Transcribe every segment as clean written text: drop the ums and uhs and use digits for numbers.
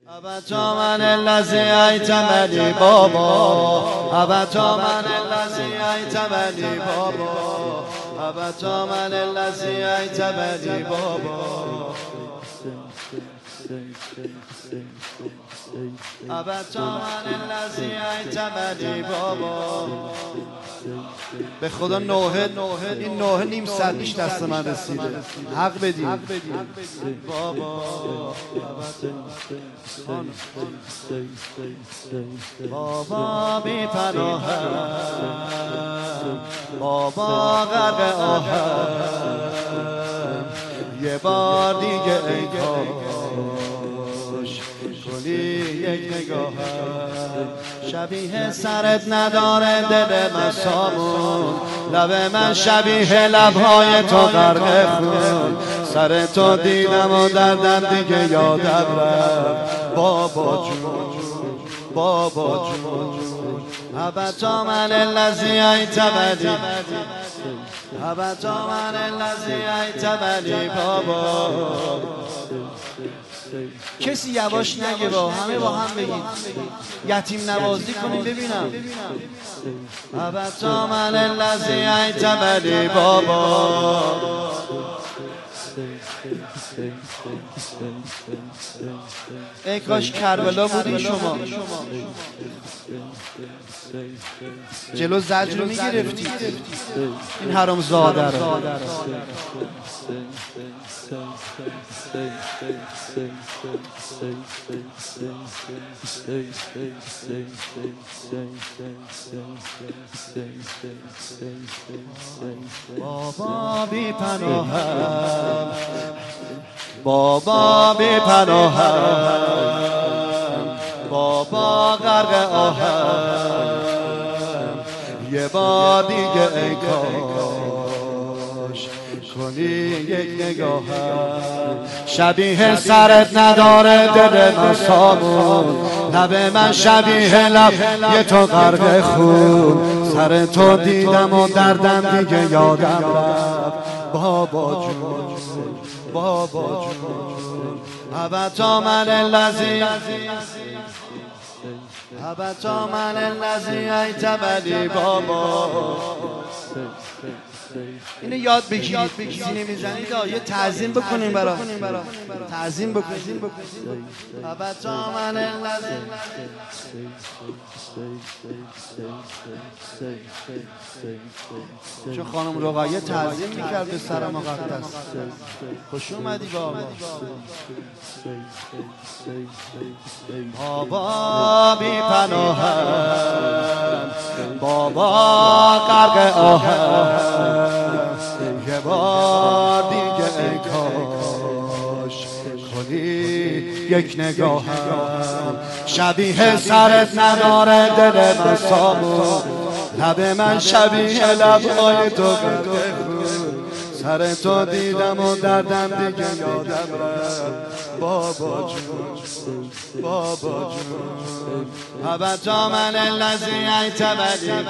أبتا من الذي أيتمني بابا أبتا من الذي أيتمني بابا أبتا من الذي أيتمني بابا أبتا من الذي أيتمني بابا به خدا این نوحه نیم ساعتیش دست من رسیده، حق بدید بابا. بابا بی پناهم، بابا غرق آهم، یه بار دیگه ای کاش کنی یک نگاهم. شبیه سرت نداره دل من سامون، لب من شبیه لبهای تو غرق خون. سر تو دیدم و دردم دیگه یادم رفت بابا جون، بابا جون. أبتا من الذي أيتمني، أبتا من الذي أيتمني بابا. کسی یواش نگه، با همه با هم بگید، یتیم نوازی کنیم ببینم. أبتا من الذي أيتمني بابا. ای کاش کربلا بودین شما، جلو زجر رو میگرفتید این حرامزاده رو. بابا بی پناهم، بابا بی پناهم، بابا غرق آهم، یه بار دیگه ای کاش کنی یک نگاهم. شبیه سرت نداره دل من سامون، لب من شبیه لب یه تو غرق خون. سر تو دیدم و دردم دیگه یادم رفت بابا جون، بابا جون. أبتا من الذي، أبتا من الذي أيتمني بابا. اینو یاد بگیرید، سینه میزنید یه تعظیم بکنیم برا، تعظیم بکنیم. أبتا من الذي، چون خانم رقیه تعظیم میکرد به سر مقدس. خوش اومدی بابا. بابا بی پناهم، بابا غرق آهم، یه بار دیگه ای کاش کنی یک نگاهم. شبیه سرت نداره دل من سامون، لب من شبیه لبهای تو غرق خون. سر تو دیدم و دردم دیگه یادم رفت بابا جون، بابا جون. أبتا من الذي أيتمني.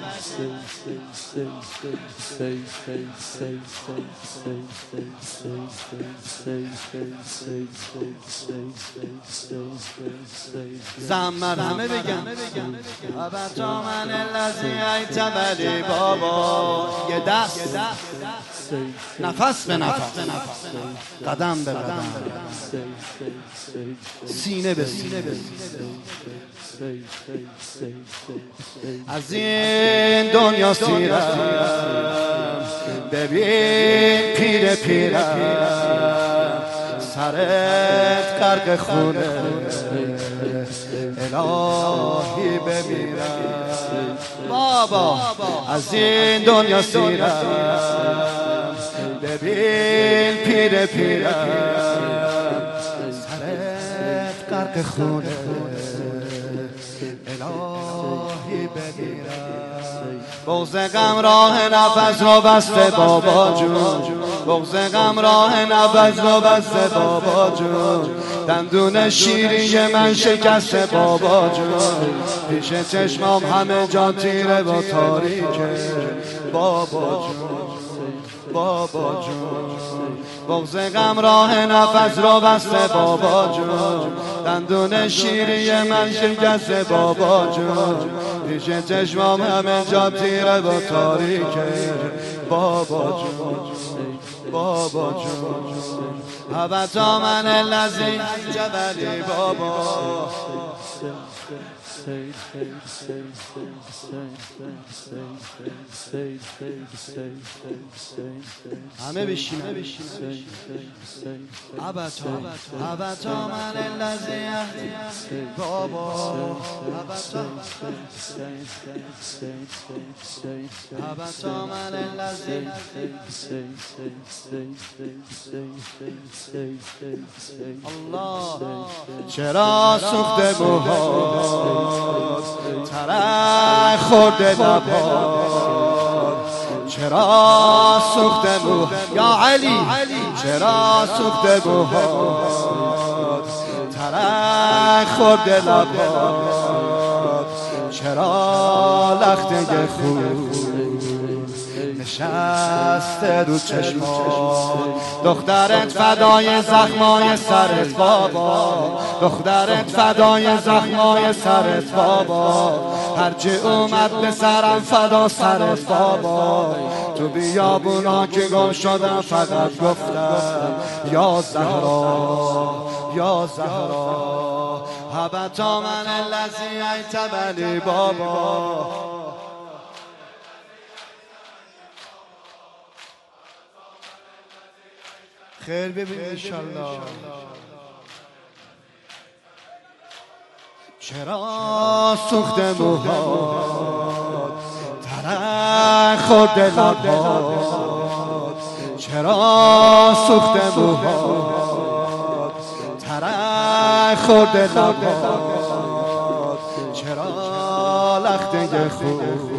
همه بگم. أبتا من الذي أيتمني بابا. یه دست، نفس به نفس، قدم به قدم، سینه به سینه. از این دنیا سیرم ببین پیر پیرم، سرت غرق خونه الهی بمیرم بابا. از این دنیا سیرم ببین پیر پیرم، سرت غرق خونه الهی بمیرم. بغض غم راه نفس رو بسته بابا جون، بغض غم راه نفس رو بسته بابا جون. دندون شیری من شکسته بابا جون، پیش چشمام همه جا تیره و تاریکه بابا جون، بابا جون. بغض غم راه نفس رو بسته بابا جون، دندون شیری من شکست بابا جون، پیش چشمام همه جا تیره و تاریکه بابا جون، بابا جون. هبطا من الذی جبلی بابا. همه بشینن. هبطا من الذی بابا. هبطا من الذی. الله چرا سوخته موهات، ترک خورده لبات، چرا سوخته موهات یا علی، چرا سوخته موهات، ترک خورده لبات، چرا لخته خون نشسته رو چشمات، دخترت فدای زخمای سرت بابا، دخترت فدای زخمای سرت بابا، هرچی اومد به سرم فدا سرت بابا. تو بیابونا که گم شدم فقط گفتم یا زهرا یا زهرا. هبطا من الذی ایتبلی بابا. خیر ببین انشالله. چرا سوخته موهات، ترک خورده لبات، چرا سوخته موهات، ترک خورده لبات، چرا لخته خون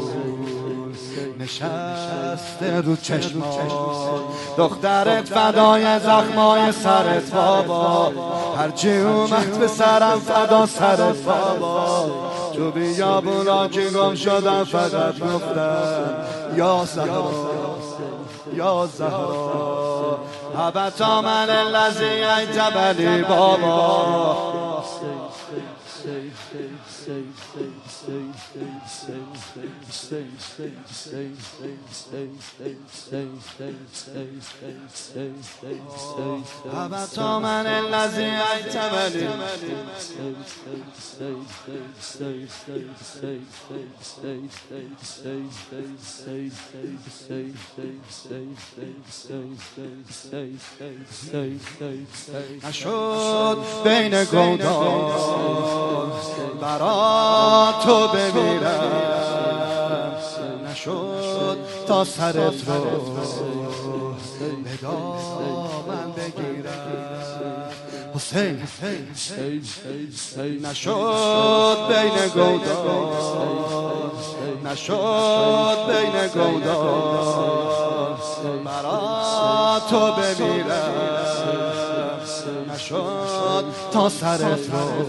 نشسته رو چشمات، دخترت فدای زخمای سرت بابا، هرچی اومد به سرم فدا سرت بابا. تو بیابونا که گم شدم فقط گفتم یا زهرا یا زهرا. هبطا من الذی ایتبلی بابا. هبطا من الذی ایتبلی. نشد بین گودان برا تو بمیرم، نشد تا سرت رو به دامن بگیرم حسین. نشد بین گودان، نشد بین گودان برا تو بمیرم، نشد تا سرت رو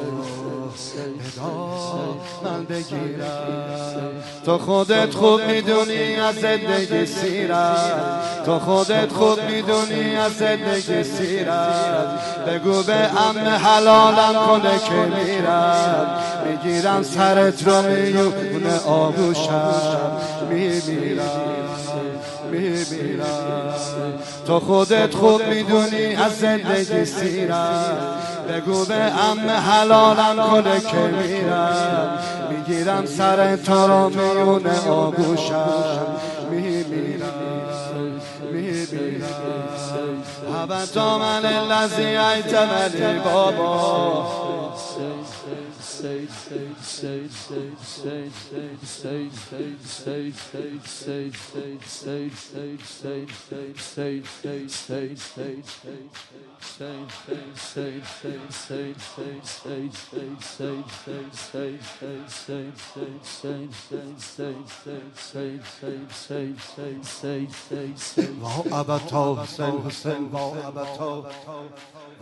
من بگیرم. تو خودت خوب میدونی از زندگی سیرت، تو خودت خوب میدونی از زندگی سیرت. بگو به عمه حلالم کنه که میرم، میگیرم سرت رو میونه آغوشم میمیرم میمیرم. تو خودت خوب میدونی از زندگی سیرت، بگو به عمه حلالم کنه که میرم، میگیرم سر تو رو میونه آغوشم میمیرم میمیرم. هبطا من الذی ایتبلی بابا. وا ابتا حسین حسین وا ابتا